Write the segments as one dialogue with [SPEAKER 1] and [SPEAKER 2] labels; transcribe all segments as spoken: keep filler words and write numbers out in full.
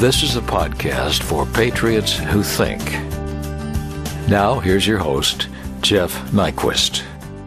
[SPEAKER 1] This is a podcast for patriots who think. Now, here's your host, Jeff Nyquist.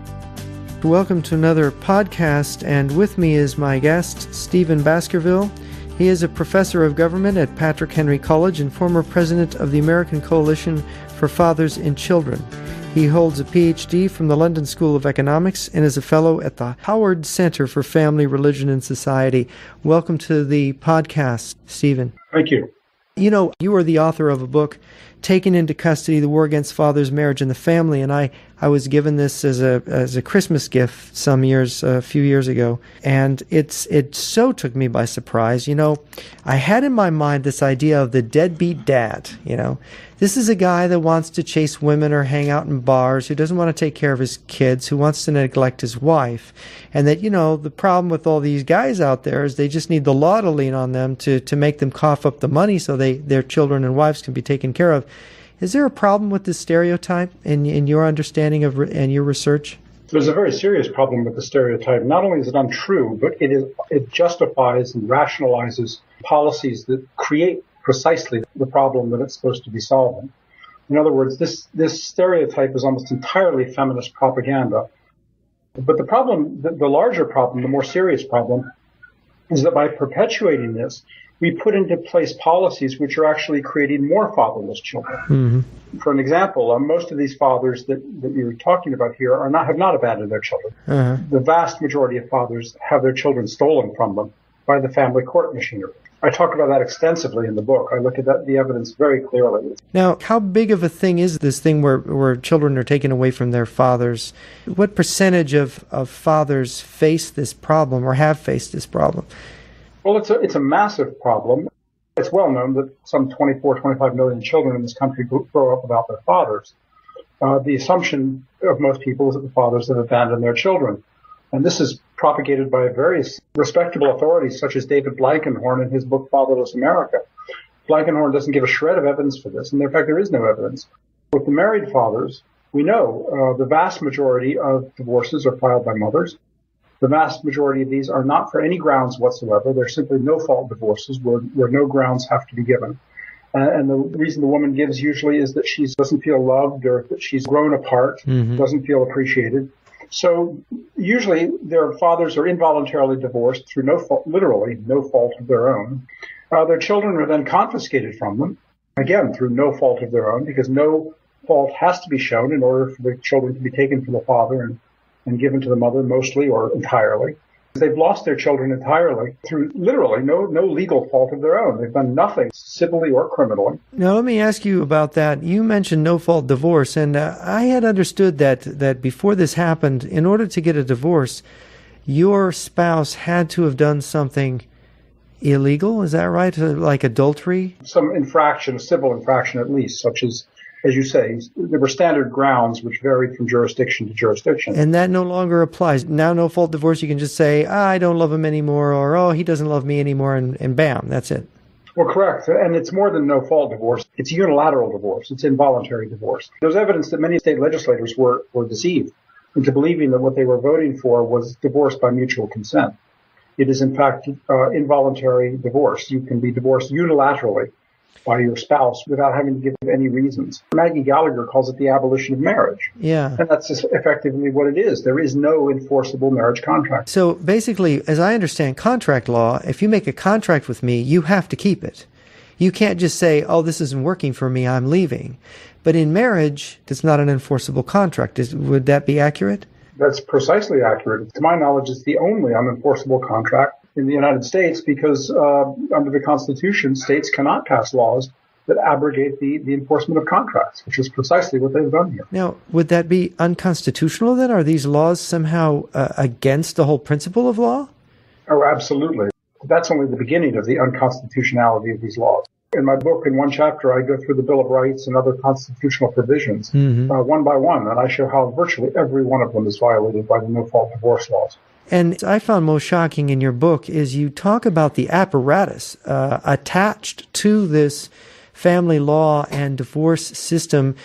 [SPEAKER 2] Welcome to another podcast, and with me is my guest, Stephen Baskerville. He is a professor of government at Patrick Henry College and former president of the American Coalition for Fathers and Children. He holds a P H D from the London School of Economics and is a fellow at the Howard Center for Family, Religion, and Society. Welcome to the podcast, Stephen.
[SPEAKER 3] Thank you.
[SPEAKER 2] You know, you are the author of a book, Taken into Custody, The War Against Fathers, Marriage, and the Family, and I, I was given this as a as a Christmas gift some years, a few years ago, and it's it so took me by surprise. You know, I had in my mind this idea of the deadbeat dad, you know. This is a guy that wants to chase women or hang out in bars, who doesn't want to take care of his kids, who wants to neglect his wife, and that, you know, the problem with all these guys out there is they just need the law to lean on them to, to make them cough up the money so they their children and wives can be taken care of. Is there a problem with this stereotype in, in your understanding of and your research?
[SPEAKER 3] There's a very serious problem with the stereotype. Not only is it untrue, but it is it justifies and rationalizes policies that create precisely the problem that it's supposed to be solving. In other words, this, this stereotype is almost entirely feminist propaganda. But the problem, the, the larger problem, the more serious problem, is that by perpetuating this, we put into place policies which are actually creating more fatherless children. Mm-hmm. For an example, uh, most of these fathers that, that you're talking about here are not have not abandoned their children. Uh-huh. The vast majority of fathers have their children stolen from them by the family court machinery. I talk about that extensively in the book. I look at that, the evidence very clearly.
[SPEAKER 2] Now, how big of a thing is this thing where, where children are taken away from their fathers? What percentage of, of fathers face this problem or have faced this problem?
[SPEAKER 3] Well, it's a, it's a massive problem. It's well known that some twenty-four, twenty-five million children in this country grow up without their fathers. Uh, the assumption of most people is that the fathers have abandoned their children. And this is propagated by various respectable authorities, such as David Blankenhorn in his book, Fatherless America. Blankenhorn doesn't give a shred of evidence for this, and in fact, there is no evidence. With the married fathers, we know uh, the vast majority of divorces are filed by mothers. The vast majority of these are not for any grounds whatsoever. They're simply no-fault divorces where, where no grounds have to be given. Uh, and the reason the woman gives usually is that she doesn't feel loved or that she's grown apart, mm-hmm. doesn't feel appreciated. So usually their fathers are involuntarily divorced through no fault, literally no fault of their own. Uh, their children are then confiscated from them, again, through no fault of their own, because no fault has to be shown in order for the children to be taken from the father and, and given to the mother mostly or entirely. They've lost their children entirely through literally no no legal fault of their own. They've done nothing civilly or criminally.
[SPEAKER 2] Now, let me ask you about that. You mentioned no-fault divorce, and uh, I had understood that that before this happened, in order to get a divorce, your spouse had to have done something illegal. Is that right? Like adultery?
[SPEAKER 3] Some infraction, a civil infraction at least, such as As you say, there were standard grounds which varied from jurisdiction to jurisdiction.
[SPEAKER 2] And that no longer applies. Now, no-fault divorce, you can just say, ah, I don't love him anymore, or, oh, he doesn't love me anymore, and, and bam, that's it.
[SPEAKER 3] Well, correct. And it's more than no-fault divorce. It's unilateral divorce. It's involuntary divorce. There's evidence that many state legislators were, were deceived into believing that what they were voting for was divorce by mutual consent. It is, in fact, uh, involuntary divorce. You can be divorced unilaterally by your spouse without having to give any reasons. Maggie Gallagher calls it the abolition of marriage.
[SPEAKER 2] Yeah.
[SPEAKER 3] And that's effectively what it is. There is no enforceable marriage contract.
[SPEAKER 2] So basically, as I understand contract law, if you make a contract with me, you have to keep it. You can't just say, oh, this isn't working for me, I'm leaving. But in marriage, it's not an enforceable contract. Is, would that be accurate?
[SPEAKER 3] That's precisely accurate. To my knowledge, it's the only unenforceable contract in the United States because uh, under the Constitution, states cannot pass laws that abrogate the, the enforcement of contracts, which is precisely what they've done here.
[SPEAKER 2] Now, would that be unconstitutional then? Are these laws somehow uh, against the whole principle of law?
[SPEAKER 3] Oh, absolutely. That's only the beginning of the unconstitutionality of these laws. In my book, in one chapter, I go through the Bill of Rights and other constitutional provisions mm-hmm. uh, one by one, and I show how virtually every one of them is violated by the no-fault divorce laws.
[SPEAKER 2] And I found most shocking in your book is you talk about the apparatus uh, attached to this family law and divorce system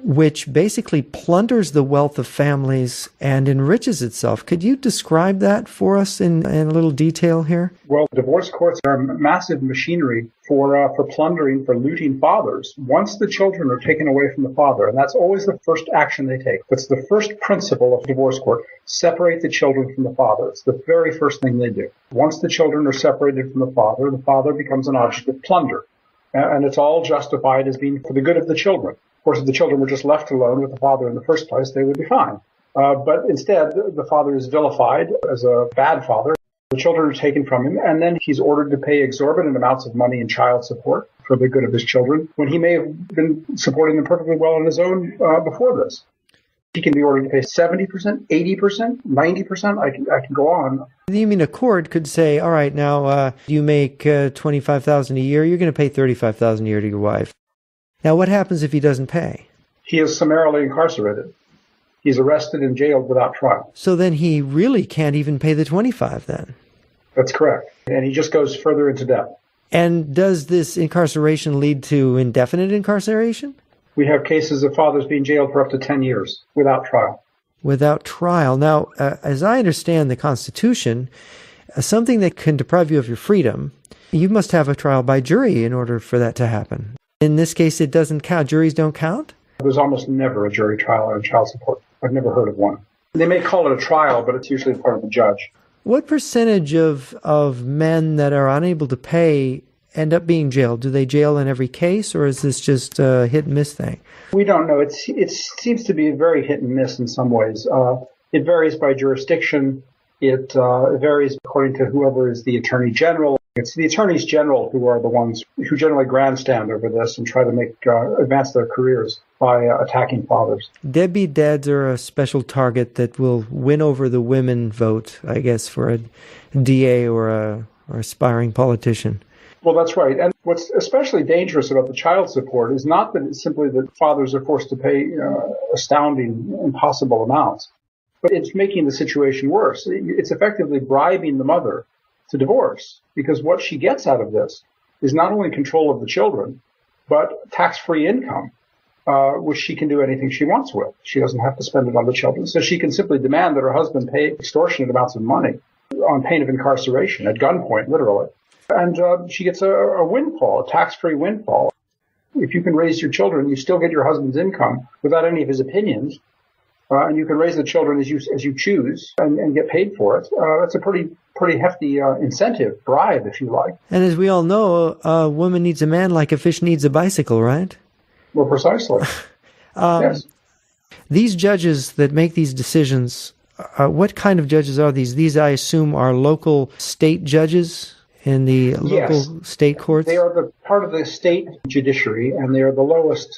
[SPEAKER 2] which basically plunders the wealth of families and enriches itself. Could you describe that for us in, in a little detail here?
[SPEAKER 3] Well, divorce courts are massive machinery for uh, for plundering, for looting fathers. Once the children are taken away from the father, and that's always the first action they take. That's the first principle of divorce court. Separate the children from the father. It's the very first thing they do. Once the children are separated from the father, the father becomes an object of plunder. And it's all justified as being for the good of the children. Of course, if the children were just left alone with the father in the first place, they would be fine. Uh, but instead, the father is vilified as a bad father. The children are taken from him, and then he's ordered to pay exorbitant amounts of money in child support for the good of his children, when he may have been supporting them perfectly well on his own uh, before this. He can be ordered to pay seventy percent, eighty percent, ninety percent. I can, I can go on.
[SPEAKER 2] You mean a court could say, all right, now uh, you make uh, twenty-five thousand dollars a year, you're going to pay thirty-five thousand dollars a year to your wife. Now, what happens if he doesn't pay?
[SPEAKER 3] He is summarily incarcerated. He's arrested and jailed without trial.
[SPEAKER 2] So then he really can't even pay the twenty-five then?
[SPEAKER 3] That's correct. And he just goes further into debt.
[SPEAKER 2] And does this incarceration lead to indefinite incarceration?
[SPEAKER 3] We have cases of fathers being jailed for up to ten years without trial.
[SPEAKER 2] Without trial. Now, uh, as I understand the Constitution, uh, something that can deprive you of your freedom, you must have a trial by jury in order for that to happen. In this case, it doesn't count. Juries don't count?
[SPEAKER 3] There's almost never a jury trial on child support. I've never heard of one. They may call it a trial, but it's usually in front of the judge.
[SPEAKER 2] What percentage of, of men that are unable to pay end up being jailed? Do they jail in every case, or is this just a hit and miss thing?
[SPEAKER 3] We don't know. It's, it seems to be very hit and miss in some ways. Uh, it varies by jurisdiction. It uh, varies according to whoever is the attorney general. It's the attorneys general who are the ones who generally grandstand over this and try to make uh, advance their careers by uh, attacking fathers.
[SPEAKER 2] Deadbeat dads are a special target that will win over the women vote, I guess, for a D A or a or aspiring politician.
[SPEAKER 3] Well, that's right. And what's especially dangerous about the child support is not that it's simply that fathers are forced to pay uh, astounding, impossible amounts, but it's making the situation worse. It's effectively bribing the mother to divorce, because what she gets out of this is not only control of the children, but tax-free income, uh, which she can do anything she wants with. She doesn't have to spend it on the children. So she can simply demand that her husband pay extortionate amounts of money on pain of incarceration, at gunpoint, literally. And uh, she gets a, a windfall, a tax-free windfall. If you can raise your children, you still get your husband's income without any of his opinions, uh, and you can raise the children as you as you choose and, and get paid for it. Uh, that's a pretty pretty hefty uh, incentive, bribe, if you like.
[SPEAKER 2] And as we all know, a woman needs a man like a fish needs a bicycle, right?
[SPEAKER 3] Well, precisely. um, yes.
[SPEAKER 2] These judges that make these decisions, uh, what kind of judges are these? These, I assume, are local state judges in the local
[SPEAKER 3] yes.
[SPEAKER 2] state courts?
[SPEAKER 3] They are the part of the state judiciary, and they are the lowest.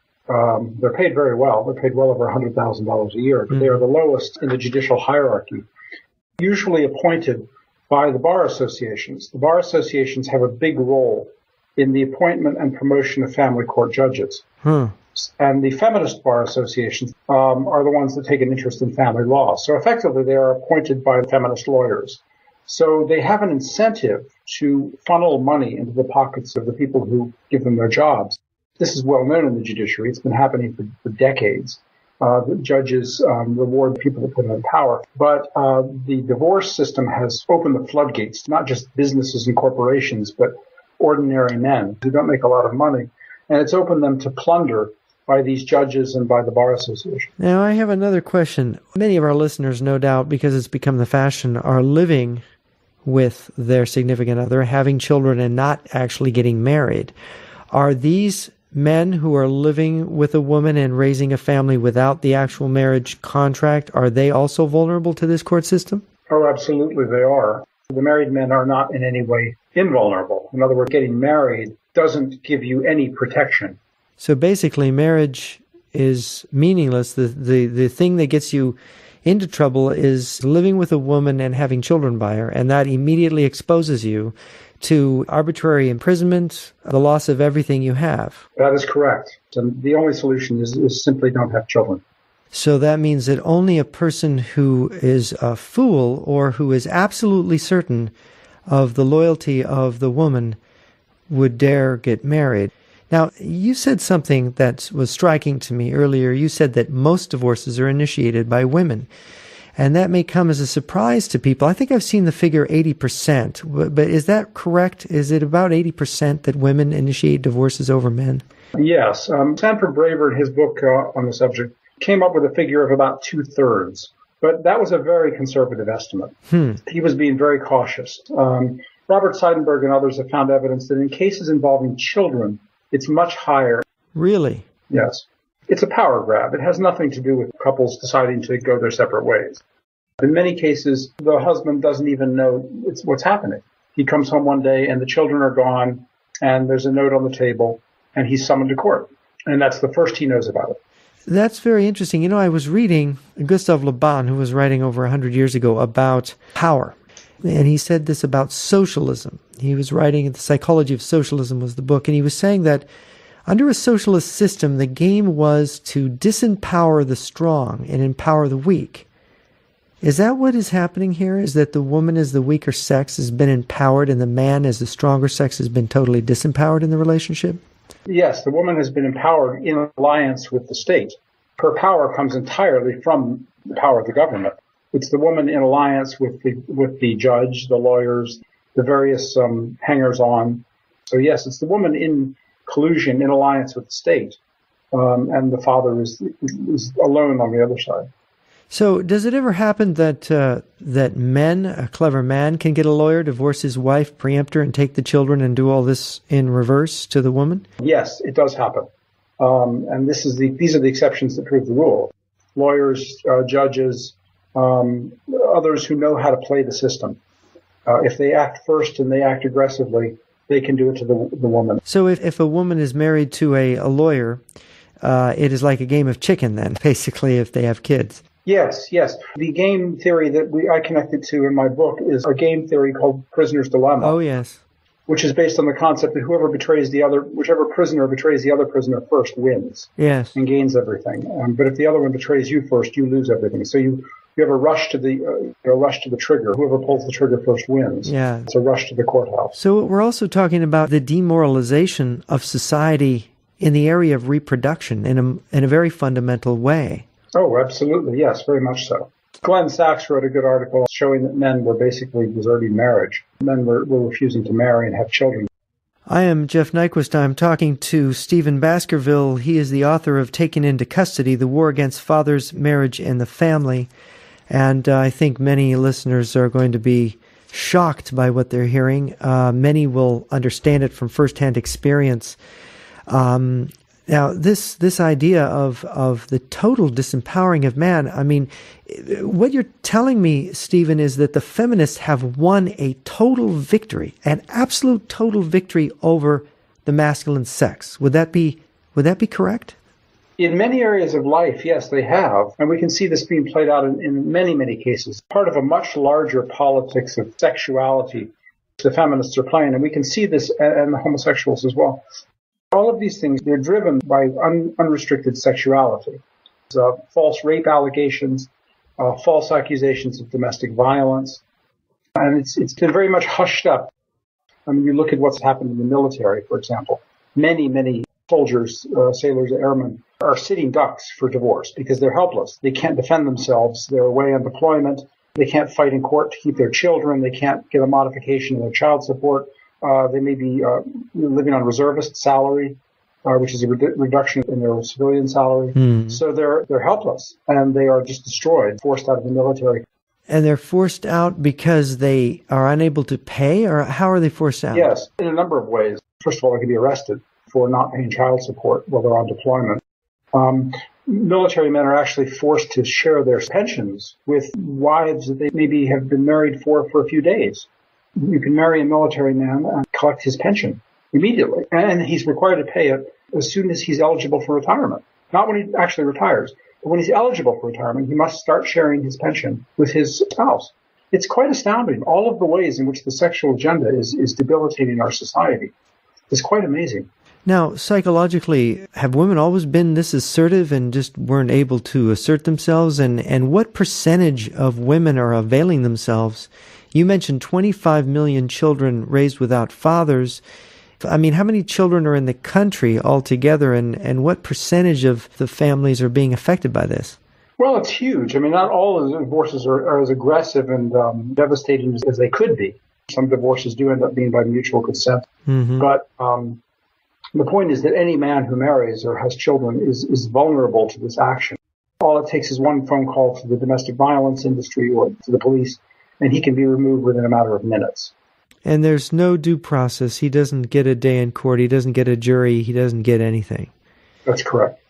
[SPEAKER 3] Um, they're paid very well. They're paid well over one hundred thousand dollars a year, but mm. they are the lowest in the judicial hierarchy, usually appointed by the bar associations. The bar associations have a big role in the appointment and promotion of family court judges.
[SPEAKER 2] Hmm.
[SPEAKER 3] And the feminist bar associations um, are the ones that take an interest in family law. So effectively, they are appointed by feminist lawyers. So they have an incentive to funnel money into the pockets of the people who give them their jobs. This is well known in the judiciary. It's been happening for, for decades. Uh, the judges um, reward the people that put them in power. But uh, the divorce system has opened the floodgates, not just businesses and corporations, but ordinary men who don't make a lot of money. And it's opened them to plunder by these judges and by the Bar Association.
[SPEAKER 2] Now, I have another question. Many of our listeners, no doubt, because it's become the fashion, are living with their significant other, having children, and not actually getting married. Are these men who are living with a woman and raising a family without the actual marriage contract, are they also vulnerable to this court system?
[SPEAKER 3] Oh, absolutely they are. The married men are not in any way invulnerable. In other words, getting married doesn't give you any protection.
[SPEAKER 2] So basically, marriage is meaningless. The, the, the thing that gets you into trouble is living with a woman and having children by her, and that immediately exposes you to arbitrary imprisonment, the loss of everything you have.
[SPEAKER 3] That is correct. And the only solution is, is simply don't have children.
[SPEAKER 2] So that means that only a person who is a fool or who is absolutely certain of the loyalty of the woman would dare get married. Now, you said something that was striking to me earlier. You said that most divorces are initiated by women. And that may come as a surprise to people. I think I've seen the figure eighty percent. But is that correct? Is it about eighty percent that women initiate divorces over men?
[SPEAKER 3] Yes. Um, Sanford Braver, in his book uh, on the subject, came up with a figure of about two-thirds. But that was a very conservative estimate.
[SPEAKER 2] Hmm.
[SPEAKER 3] He was being very cautious. Um, Robert Seidenberg and others have found evidence that in cases involving children, it's much higher.
[SPEAKER 2] Really?
[SPEAKER 3] Yes. It's a power grab. It has nothing to do with couples deciding to go their separate ways. In many cases, the husband doesn't even know it's what's happening. He comes home one day and the children are gone and there's a note on the table and he's summoned to court. And that's the first he knows about it.
[SPEAKER 2] That's very interesting. You know, I was reading Gustave Le Bon, who was writing over one hundred years ago about power. And he said this about socialism. He was writing, The Psychology of Socialism was the book, and he was saying that under a socialist system, the game was to disempower the strong and empower the weak. Is that what is happening here? Is that the woman as the weaker sex has been empowered and the man as the stronger sex has been totally disempowered in the relationship?
[SPEAKER 3] Yes, the woman has been empowered in alliance with the state. Her power comes entirely from the power of the government. It's the woman in alliance with the with the judge, the lawyers, the various um, hangers-on. So yes, it's the woman in collusion, in alliance with the state, um, and the father is is alone on the other side.
[SPEAKER 2] So does it ever happen that uh, that men, a clever man, can get a lawyer, divorce his wife, preempt her, and take the children and do all this in reverse to the woman?
[SPEAKER 3] Yes, it does happen. Um, and this is the these are the exceptions that prove the rule. Lawyers, uh, judges, um, others who know how to play the system. Uh, if they act first and they act aggressively, they can do it to the, the woman.
[SPEAKER 2] So if, if a woman is married to a, a lawyer, uh, it is like a game of chicken then, basically, if they have kids.
[SPEAKER 3] Yes, yes. The game theory that we I connected to in my book is a game theory called Prisoner's Dilemma.
[SPEAKER 2] Oh, yes.
[SPEAKER 3] Which is based on the concept that whoever betrays the other, whichever prisoner betrays the other prisoner first wins.
[SPEAKER 2] Yes.
[SPEAKER 3] And gains everything. Um, but if the other one betrays you first, you lose everything. So you, you have a rush to the uh, a rush to the trigger. Whoever pulls the trigger first wins.
[SPEAKER 2] Yeah.
[SPEAKER 3] It's a rush to the courthouse.
[SPEAKER 2] So we're also talking about the demoralization of society in the area of reproduction in a in a very fundamental way.
[SPEAKER 3] Oh, absolutely. Yes, very much so. Glenn Sachs wrote a good article showing that men were basically deserting marriage. Men were, were refusing to marry and have children.
[SPEAKER 2] I am Jeff Nyquist. I'm talking to Stephen Baskerville. He is the author of Taken into Custody, The War Against Fathers, Marriage, and the Family. And uh, I think many listeners are going to be shocked by what they're hearing. Uh, many will understand it from firsthand experience. Um, Now, this this idea of, of the total disempowering of man, I mean, what you're telling me, Stephen, is that the feminists have won a total victory, an absolute total victory over the masculine sex. Would that be would that be correct?
[SPEAKER 3] In many areas of life, yes, they have. And we can see this being played out in, in many, many cases. Part of a much larger politics of sexuality the feminists are playing. And we can see this, and, and the homosexuals as well. All of these things, they're driven by un, unrestricted sexuality. Uh, false rape allegations, uh, false accusations of domestic violence. And it's it's been very much hushed up. I mean, you look at what's happened in the military, for example. Many, many soldiers, uh, sailors, airmen are sitting ducks for divorce because they're helpless. They can't defend themselves. They're away on deployment. They can't fight in court to keep their children. They can't get a modification in their child support. Uh, they may be uh, living on reservist salary, uh, which is a redu- reduction in their civilian salary. Mm. So they're they're helpless, and they are just destroyed, forced out of the military.
[SPEAKER 2] And they're forced out because they are unable to pay, or how are they forced out?
[SPEAKER 3] Yes, in a number of ways. First of all, they can be arrested for not paying child support while they're on deployment. Um, military men are actually forced to share their pensions with wives that they maybe have been married for for a few days. You can marry a military man and collect his pension immediately. And he's required to pay it as soon as he's eligible for retirement. Not when he actually retires, but when he's eligible for retirement, he must start sharing his pension with his spouse. It's quite astounding. All of the ways in which the sexual agenda is, is debilitating our society is quite amazing.
[SPEAKER 2] Now, psychologically, have women always been this assertive and just weren't able to assert themselves? And, and what percentage of women are availing themselves? You mentioned twenty-five million children raised without fathers. I mean, how many children are in the country altogether, and, and what percentage of the families are being affected by this?
[SPEAKER 3] Well, it's huge. I mean, not all of the divorces are, are as aggressive and um, devastating as, as they could be. Some divorces do end up being by mutual consent. Mm-hmm. But um, the point is that any man who marries or has children is, is vulnerable to this action. All it takes is one phone call to the domestic violence industry or to the police, and he can be removed within a matter of minutes.
[SPEAKER 2] And there's no due process. He doesn't get a day in court. He doesn't get a jury. He doesn't get anything.
[SPEAKER 3] That's correct.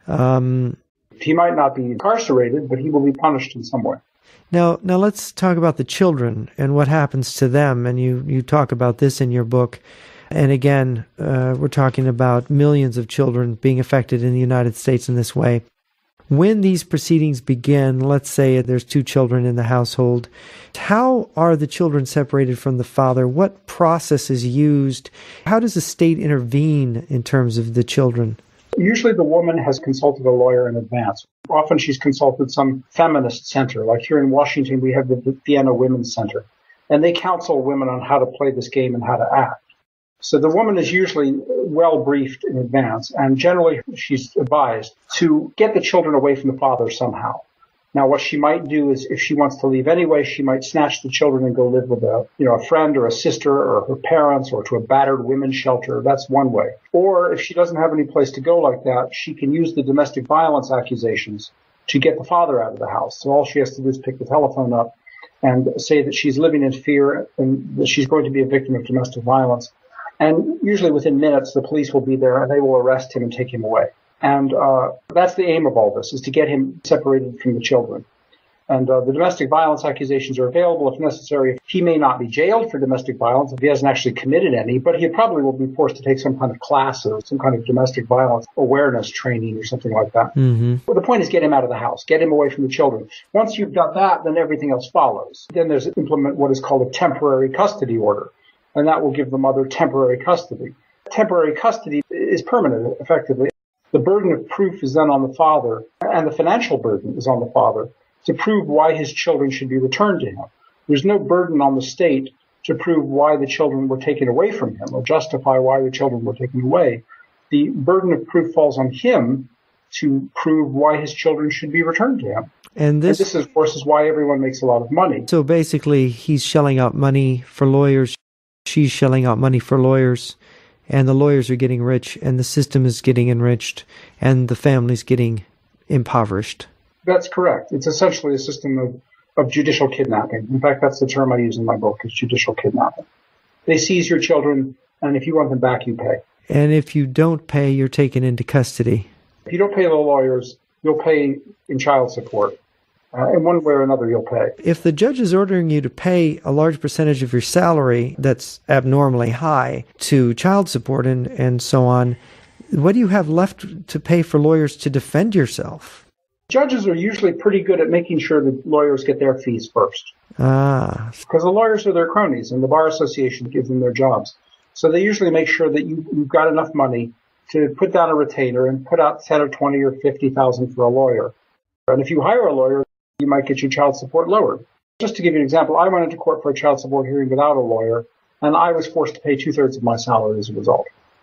[SPEAKER 3] Um, he might not be incarcerated, but he will be punished in some way.
[SPEAKER 2] Now, now let's talk about the children and what happens to them. And you, you talk about this in your book. And again, uh, we're talking about millions of children being affected in the United States in this way. When these proceedings begin, let's say there's two children in the household, how are the children separated from the father? What process is used? How does the state intervene in terms of the children?
[SPEAKER 3] Usually the woman has consulted a lawyer in advance. Often she's consulted some feminist center. Like here in Washington, we have the Vienna Women's Center. And they counsel women on how to play this game and how to act. So the woman is usually well briefed in advance, and generally she's advised to get the children away from the father somehow. Now, what she might do is, if she wants to leave anyway, she might snatch the children and go live with a, you know, a friend or a sister or her parents or to a battered women's shelter. That's one way. Or if she doesn't have any place to go like that, she can use the domestic violence accusations to get the father out of the house. So all she has to do is pick the telephone up and say that she's living in fear and that she's going to be a victim of domestic violence. And usually within minutes, the police will be there and they will arrest him and take him away. And uh that's the aim of all this, is to get him separated from the children. And uh, the domestic violence accusations are available if necessary. He may not be jailed for domestic violence if he hasn't actually committed any, but he probably will be forced to take some kind of class or some kind of domestic violence awareness training or something like that. Mm-hmm. Well, the point is get him out of the house, get him away from the children. Once you've done that, then everything else follows. Then there's implement what is called a temporary custody order. And that will give the mother temporary custody. Temporary custody is permanent, effectively. The burden of proof is then on the father, and the financial burden is on the father to prove why his children should be returned to him. There's no burden on the state to prove why the children were taken away from him or justify why the children were taken away. The burden of proof falls on him to prove why his children should be returned to him. And this, and this of course, is why everyone makes a lot of money.
[SPEAKER 2] So basically, he's shelling out money for lawyers. She's shelling out money for lawyers, and the lawyers are getting rich, and the system is getting enriched, and the family's getting impoverished.
[SPEAKER 3] That's correct. It's essentially a system of, of judicial kidnapping. In fact, that's the term I use in my book, is judicial kidnapping. They seize your children, and if you want them back, you pay.
[SPEAKER 2] And if you don't pay, you're taken into custody.
[SPEAKER 3] If you don't pay the lawyers, you'll pay in child support. Uh, in one way or another, you'll pay.
[SPEAKER 2] If the judge is ordering you to pay a large percentage of your salary that's abnormally high to child support and, and so on, what do you have left to pay for lawyers to defend yourself?
[SPEAKER 3] Judges are usually pretty good at making sure that lawyers get their fees first. Ah. Because the lawyers are their cronies, and the Bar Association gives them their jobs. So they usually make sure that you, you've got enough money to put down a retainer and put out ten or twenty or fifty thousand for a lawyer. And if you hire a lawyer, you might get your child support lowered. Just to give you an example, I went into court for a child support hearing without a lawyer, and I was forced to pay two-thirds of my salary as a result.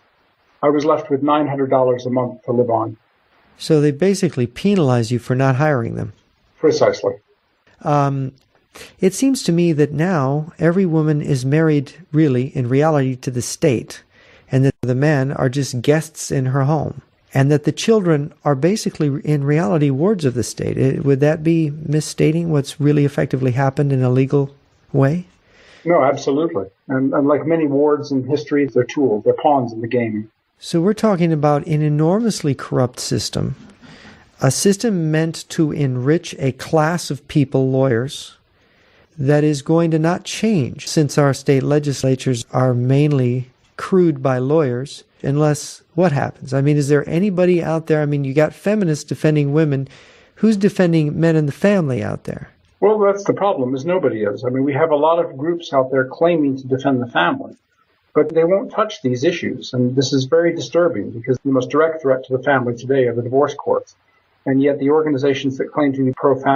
[SPEAKER 3] I was left with nine hundred dollars a month to live on.
[SPEAKER 2] So they basically penalize you for not hiring them.
[SPEAKER 3] Precisely.
[SPEAKER 2] Um, it seems to me that now every woman is married, really, in reality, to the state, and that the men are just guests in her home. And that the children are basically, in reality, wards of the state. It, would that be misstating what's really effectively happened in a legal way?
[SPEAKER 3] No, absolutely. And, and like many wards in history, they're tools, they're pawns in the game.
[SPEAKER 2] So we're talking about an enormously corrupt system, a system meant to enrich a class of people, lawyers, that is going to not change since our state legislatures are mainly crewed by lawyers, unless what happens? I mean, is there anybody out there? I mean, you got feminists defending women. Who's defending men in the family out there?
[SPEAKER 3] Well, that's the problem, is nobody is. I mean, we have a lot of groups out there claiming to defend the family, but they won't touch these issues. And this is very disturbing because the most direct threat to the family today are the divorce courts. And yet the organizations that claim to be pro-family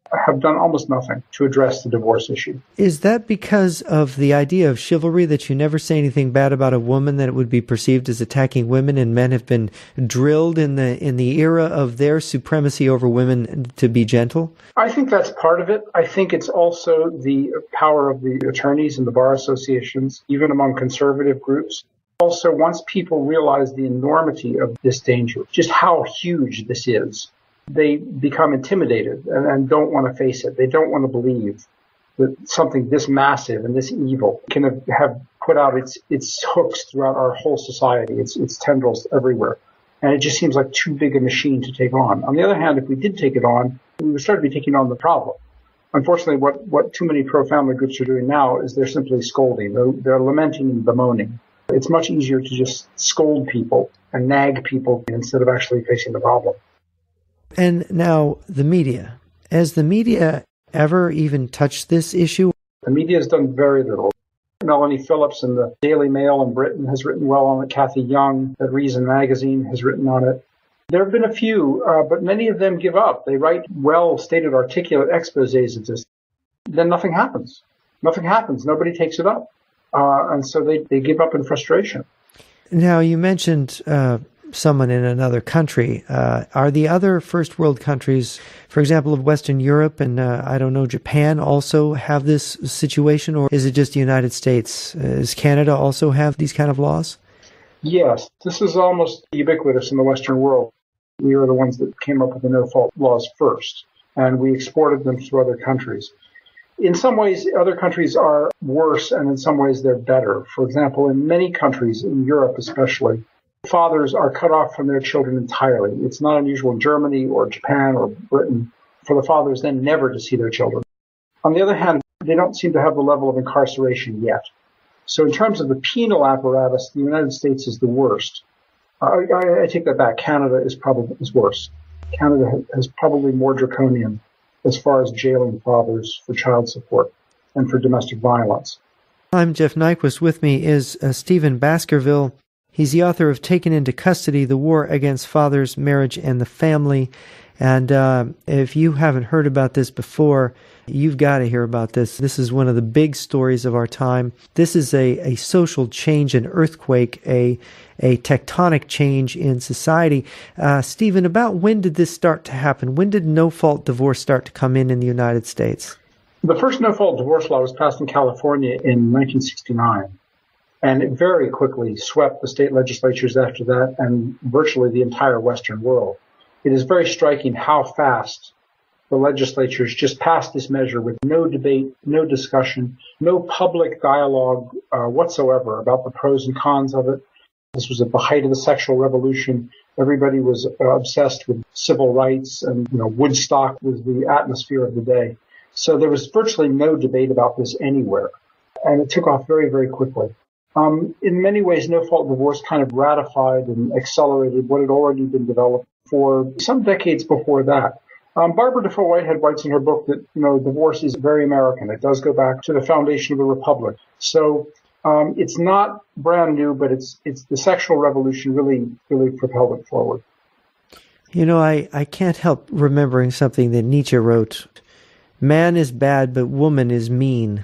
[SPEAKER 3] have done almost nothing to address the divorce issue.
[SPEAKER 2] Is that because of the idea of chivalry, that you never say anything bad about a woman, that it would be perceived as attacking women, and men have been drilled in the in the era of their supremacy over women to be gentle?
[SPEAKER 3] I think that's part of it. I think it's also the power of the attorneys and the bar associations, even among conservative groups. Also, once people realize the enormity of this danger, just how huge this is, they become intimidated and, and don't want to face it. They don't want to believe that something this massive and this evil can have, have put out its its hooks throughout our whole society, its its tendrils everywhere. And it just seems like too big a machine to take on. On the other hand, if we did take it on, we would start to be taking on the problem. Unfortunately, what, what too many pro-family groups are doing now is they're simply scolding. They're, they're lamenting and bemoaning. It's much easier to just scold people and nag people instead of actually facing the problem.
[SPEAKER 2] And now the media. Has the media ever even touched this issue?
[SPEAKER 3] The media has done very little. Melanie Phillips in the Daily Mail in Britain has written well on it. Kathy Young at Reason Magazine has written on it. There have been a few, uh, but many of them give up. They write well-stated, articulate exposés of this. Then nothing happens. Nothing happens. Nobody takes it up. Uh, and so they, they give up in frustration.
[SPEAKER 2] Now, you mentioned uh, someone in another country. Uh, are the other first world countries, for example, of Western Europe and, uh, I don't know, Japan, also have this situation? Or is it just the United States? Uh, does Canada also have these kind of laws?
[SPEAKER 3] Yes. This is almost ubiquitous in the Western world. We were the ones that came up with the no-fault laws first, and we exported them to other countries. In some ways, other countries are worse, and in some ways they're better. For example, in many countries, in Europe especially, fathers are cut off from their children entirely. It's not unusual in Germany or Japan or Britain for the fathers then never to see their children. On the other hand, they don't seem to have the level of incarceration yet. So in terms of the penal apparatus, the United States is the worst. I, I, I take that back. Canada is probably is worse. Canada has probably more draconian as far as jailing fathers for child support and for domestic violence.
[SPEAKER 2] I'm Jeff Nyquist. With me is uh, Stephen Baskerville. He's the author of Taken into Custody, The War Against Fathers, Marriage, and the Family. And uh, if you haven't heard about this before, you've got to hear about this. This is one of the big stories of our time. This is a, a social change, an earthquake, a, a tectonic change in society. Uh, Stephen, about when did this start to happen? When did no-fault divorce start to come in in the United States?
[SPEAKER 3] The first no-fault divorce law was passed in California in nineteen sixty-nine. And it very quickly swept the state legislatures after that and virtually the entire Western world. It is very striking how fast the legislatures just passed this measure with no debate, no discussion, no public dialogue uh, whatsoever about the pros and cons of it. This was at the height of the sexual revolution. Everybody was uh, obsessed with civil rights, and you know, Woodstock was the atmosphere of the day. So there was virtually no debate about this anywhere. And it took off very, very quickly. Um, in many ways, no-fault divorce kind of ratified and accelerated what had already been developed for some decades before that. Um, Barbara Defoe Whitehead writes in her book that, you know, divorce is very American. It does go back to the foundation of the Republic. So um, it's not brand new, but it's it's the sexual revolution really, really propelled it forward.
[SPEAKER 2] You know, I, I can't help remembering something that Nietzsche wrote. Man is bad, but woman is mean.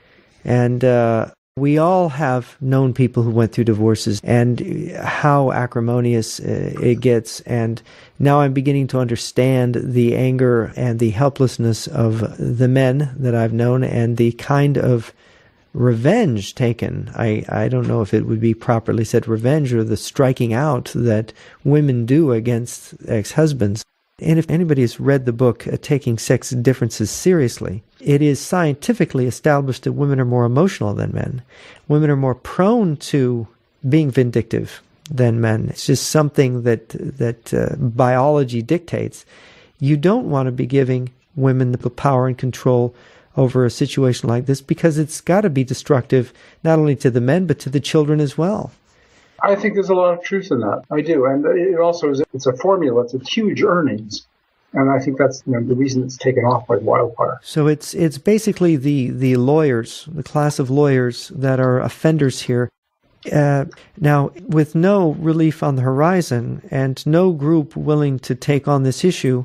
[SPEAKER 2] And uh, we all have known people who went through divorces and how acrimonious it gets. And now I'm beginning to understand the anger and the helplessness of the men that I've known and the kind of revenge taken. I, I don't know if it would be properly said revenge or the striking out that women do against ex-husbands. And if anybody has read the book, uh, Taking Sex Differences Seriously, it is scientifically established that women are more emotional than men. Women are more prone to being vindictive than men. It's just something that that uh, biology dictates. You don't want to be giving women the power and control over a situation like this because it's got to be destructive not only to the men but to the children as well.
[SPEAKER 3] I think there's a lot of truth in that. I do. And it also is, it's a formula. It's a huge earnings. And I think that's, you know, the reason it's taken off like wildfire.
[SPEAKER 2] So it's it's basically the, the lawyers, the class of lawyers that are offenders here. Uh, now, with no relief on the horizon and no group willing to take on this issue,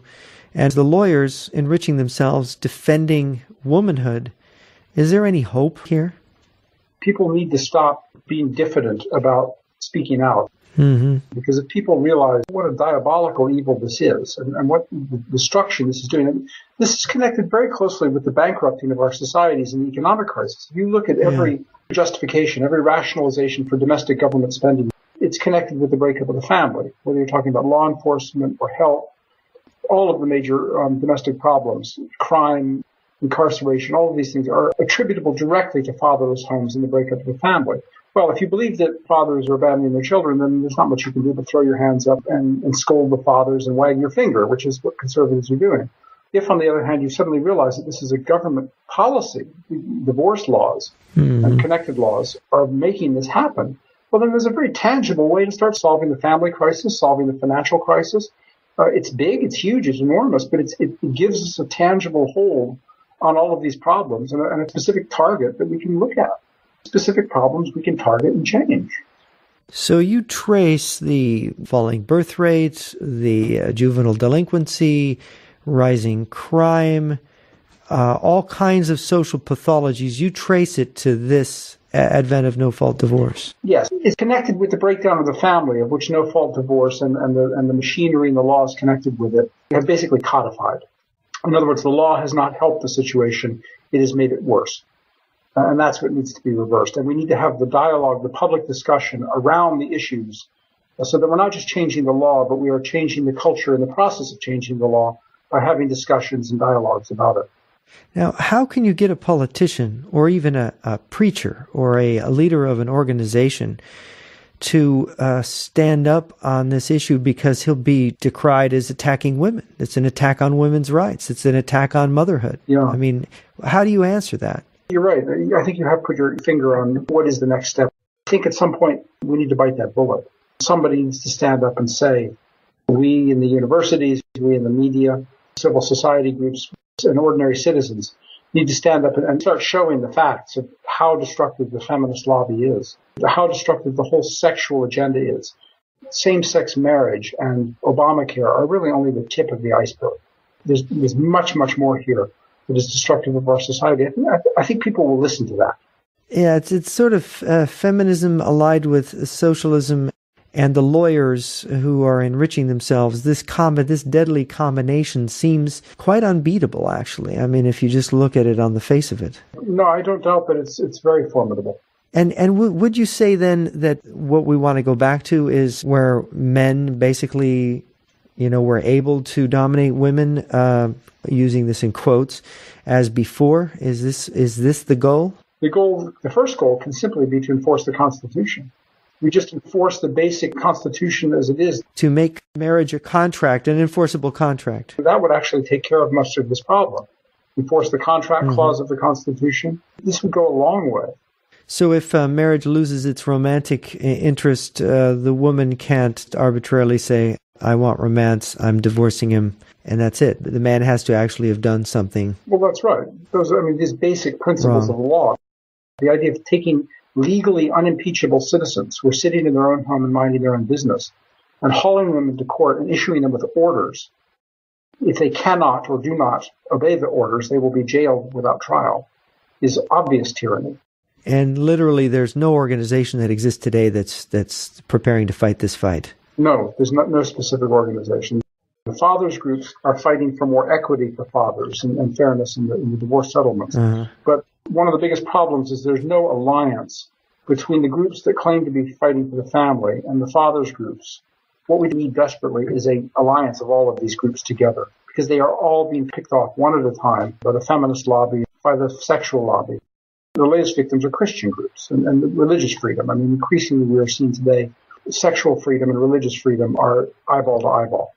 [SPEAKER 2] and the lawyers enriching themselves defending womanhood. Is there any hope here?
[SPEAKER 3] People need to stop being diffident about speaking out.
[SPEAKER 2] Mm-hmm.
[SPEAKER 3] Because if people realize what a diabolical evil this is and, and what the destruction this is doing, and this is connected very closely with the bankrupting of our societies and the economic crisis. If you look at every yeah. justification, every rationalization for domestic government spending, it's connected with the breakup of the family, whether you're talking about law enforcement or health, all of the major um, domestic problems, crime, incarceration, all of these things are attributable directly to fatherless homes and the breakup of the family. Well, if you believe that fathers are abandoning their children, then there's not much you can do but throw your hands up and, and scold the fathers and wag your finger, which is what conservatives are doing. If, on the other hand, you suddenly realize that this is a government policy, divorce laws mm-hmm. and connected laws are making this happen, well, then there's a very tangible way to start solving the family crisis, solving the financial crisis. Uh, it's big, it's huge, it's enormous, but it's, it, it gives us a tangible hold on all of these problems and a, and a specific target that we can look at. Specific problems we can target and change.
[SPEAKER 2] So you trace the falling birth rates, the uh, juvenile delinquency, rising crime, uh, all kinds of social pathologies. You trace it to this advent of no-fault divorce.
[SPEAKER 3] Yes, it's connected with the breakdown of the family, of which no-fault divorce and, and, the, and the machinery and the laws connected with it have basically codified. In other words, the law has not helped the situation. It has made it worse. Uh, and that's what needs to be reversed. And we need to have the dialogue, the public discussion around the issues uh, so that we're not just changing the law, but we are changing the culture in the process of changing the law by having discussions and dialogues about it.
[SPEAKER 2] Now, how can you get a politician or even a, a preacher or a, a leader of an organization to uh, stand up on this issue, because he'll be decried as attacking women? It's an attack on women's rights. It's an attack on motherhood.
[SPEAKER 3] Yeah.
[SPEAKER 2] I mean, how do you answer that?
[SPEAKER 3] You're right. I think you have put your finger on what is the next step. I think at some point we need to bite that bullet. Somebody needs to stand up and say, we in the universities, we in the media, civil society groups, and ordinary citizens need to stand up and start showing the facts of how destructive the feminist lobby is, how destructive the whole sexual agenda is. Same-sex marriage and Obamacare are really only the tip of the iceberg. There's, there's much, much more here that is destructive of our society. I think, I think people will listen to that.
[SPEAKER 2] Yeah, it's it's sort of uh, feminism allied with socialism and the lawyers who are enriching themselves. This com- this deadly combination seems quite unbeatable, actually. I mean, if you just look at it on the face of it.
[SPEAKER 3] No, I don't doubt that it's it's very formidable.
[SPEAKER 2] And and w- would you say then that what we want to go back to is where men basically, you know, were able to dominate women, uh, using this in quotes, as before? Is this is this the goal?
[SPEAKER 3] The goal, the first goal, can simply be to enforce the Constitution. We just enforce the basic Constitution as it is.
[SPEAKER 2] To make marriage a contract, an enforceable contract.
[SPEAKER 3] That would actually take care of much of this problem. Enforce the contract mm-hmm. clause of the Constitution. This would go a long way.
[SPEAKER 2] So if uh, marriage loses its romantic interest, uh, the woman can't arbitrarily say, I want romance, I'm divorcing him, and that's it. The man has to actually have done something.
[SPEAKER 3] Well, that's right. Those are, I mean, these basic principles
[SPEAKER 2] wrong.
[SPEAKER 3] of law. The idea of taking legally unimpeachable citizens who are sitting in their own home and minding their own business and hauling them into court and issuing them with orders. If they cannot or do not obey the orders, they will be jailed without trial, is obvious tyranny.
[SPEAKER 2] And literally, there's no organization that exists today that's that's preparing to fight this fight.
[SPEAKER 3] No, there's not, no specific organization. The fathers groups are fighting for more equity for fathers and, and fairness in the, in the divorce settlements. Uh-huh. But one of the biggest problems is there's no alliance between the groups that claim to be fighting for the family and the fathers groups. What we need desperately is an alliance of all of these groups together, because they are all being picked off one at a time by the feminist lobby, by the sexual lobby. The latest victims are Christian groups and, and religious freedom. I mean, increasingly we are seeing today sexual freedom and religious freedom are eyeball to eyeball.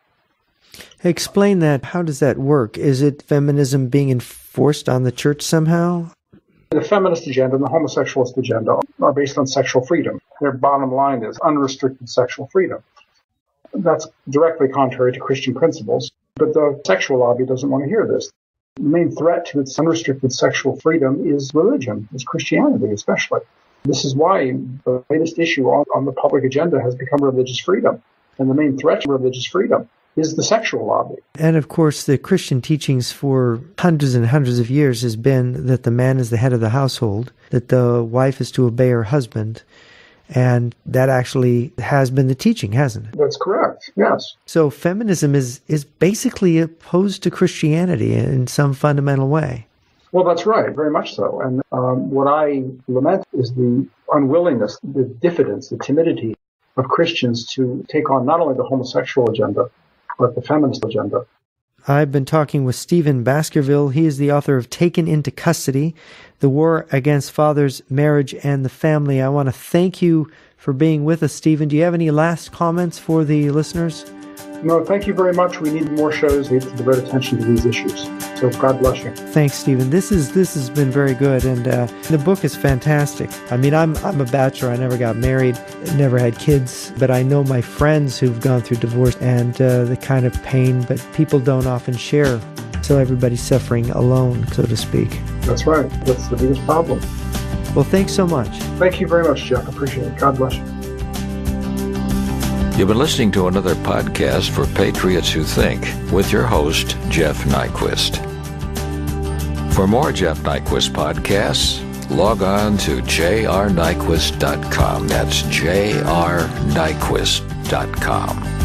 [SPEAKER 2] Explain that. How does that work? Is it feminism being enforced on the church somehow?
[SPEAKER 3] The feminist agenda and the homosexualist agenda are based on sexual freedom. Their bottom line is unrestricted sexual freedom. That's directly contrary to Christian principles, but the sexual lobby doesn't want to hear this. The main threat to its unrestricted sexual freedom is religion, is Christianity especially. This is why the latest issue on, on the public agenda has become religious freedom. And the main threat to religious freedom is the sexual lobby.
[SPEAKER 2] And of course, the Christian teachings for hundreds and hundreds of years has been that the man is the head of the household, that the wife is to obey her husband. And that actually has been the teaching, hasn't it?
[SPEAKER 3] That's correct, yes.
[SPEAKER 2] So feminism is, is basically opposed to Christianity in some fundamental way.
[SPEAKER 3] Well, that's right, very much so. And um, what I lament is the unwillingness, the diffidence, the timidity of Christians to take on not only the homosexual agenda, but the feminist agenda.
[SPEAKER 2] I've been talking with Stephen Baskerville. He is the author of Taken into Custody, The War Against Fathers, Marriage, and the Family. I want to thank you for being with us, Stephen. Do you have any last comments for the listeners?
[SPEAKER 3] No, thank you very much. We need more shows. We have to devote attention to these issues. So God bless you.
[SPEAKER 2] Thanks, Stephen. This is this has been very good, and uh, the book is fantastic. I mean, I'm I'm a bachelor. I never got married, never had kids, but I know my friends who've gone through divorce and uh, the kind of pain, but people don't often share. So everybody's suffering alone, so to speak.
[SPEAKER 3] That's right. That's the biggest problem.
[SPEAKER 2] Well, thanks so much.
[SPEAKER 3] Thank you very much, Jeff. Appreciate it. God bless you.
[SPEAKER 1] You've been listening to another podcast for Patriots Who Think with your host, Jeff Nyquist. For more Jeff Nyquist podcasts, log on to j r nyquist dot com. That's j r nyquist dot com.